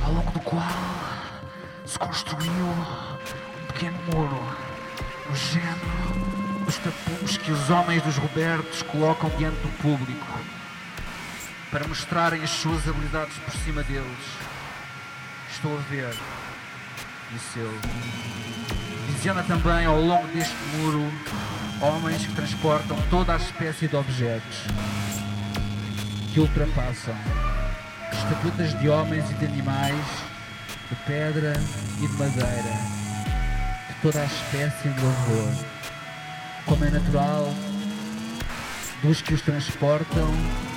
ao longo do qual se construiu um pequeno muro, no género dos tapumes que os homens dos Robertos colocam diante do público para mostrarem as suas habilidades por cima deles. Estou a ver, disse ele. Visiona também ao longo deste muro homens que transportam toda a espécie de objetos que ultrapassam estatuetas de homens e de animais, de pedra e de madeira, de toda a espécie de louvor, como é natural dos que os transportam.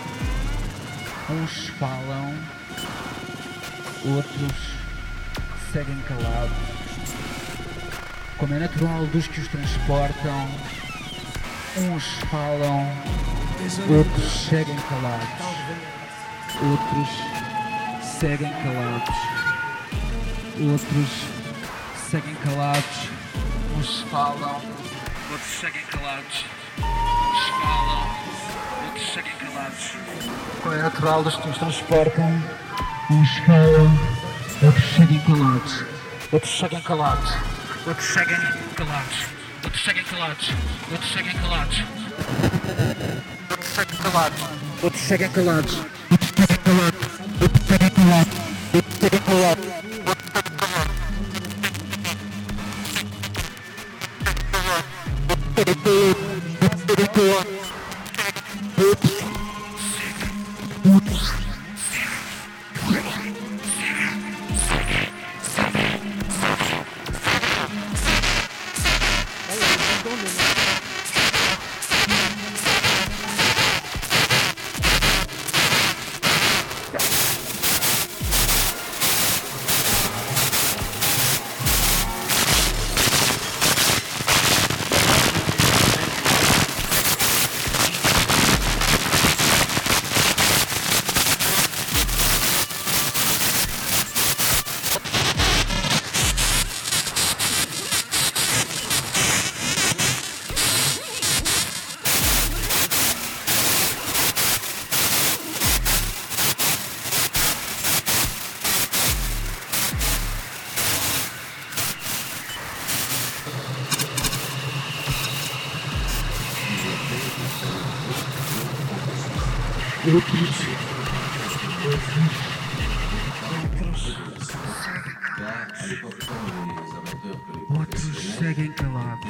Uns falam, outros seguem calados. Como é natural dos que os transportam, uns falam, outros seguem calados. Outros seguem calados. Outros seguem calados. Uns falam, outros seguem calados. Uns falam, outros seguem calados. Como é natural dos que os transportam, uns falam, outros seguem calados. Outros seguem calados. Outros seguem calados. Outros seguem calados. Outros seguem calados. Outros seguem calados. Outros seguem calados. Outros seguem calados. Outros seguem calados. Outros seguem calados. Outros seguem calados.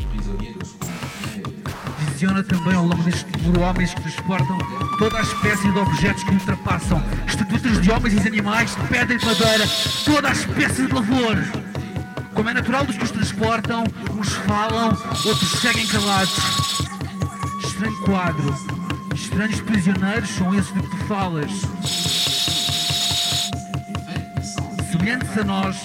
Visiona também ao longo deste muro homens que transportam toda a espécie de objetos que ultrapassam estatuetas de homens e de animais, de pedra e de madeira, toda a espécie de lavor. Como é natural dos que os transportam, uns falam, outros seguem calados. Estranho quadro. Estranhos prisioneiros são esses de que tu falas. Semelhantes a nós.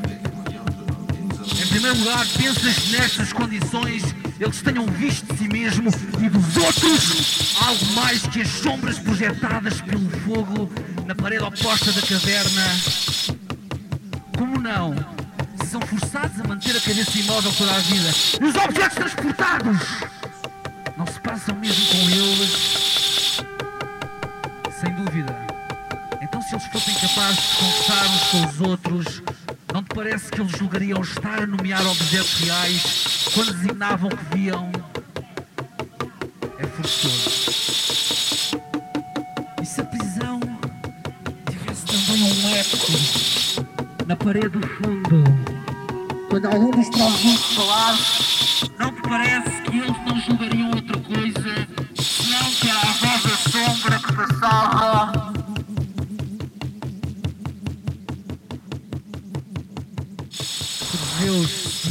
Em primeiro lugar, pensas que nestas condições eles tenham visto de si mesmo e dos outros algo mais que as sombras projetadas pelo fogo na parede oposta da caverna. Como não? Se são forçados a manter a cabeça imóvel toda a vida e os objetos transportados não se passam mesmo com eles? Sem dúvida. Então, se eles fossem capazes de conversar uns com os outros, não te parece que eles julgariam estar a nomear objetos reais quando designavam o que viam? É forçoso. E se a prisão tivesse também um eco na parede do fundo, quando algum dos transitos falasse, não te parece que eles não julgariam outra coisa senão que era a voz da sombra que passava? Deus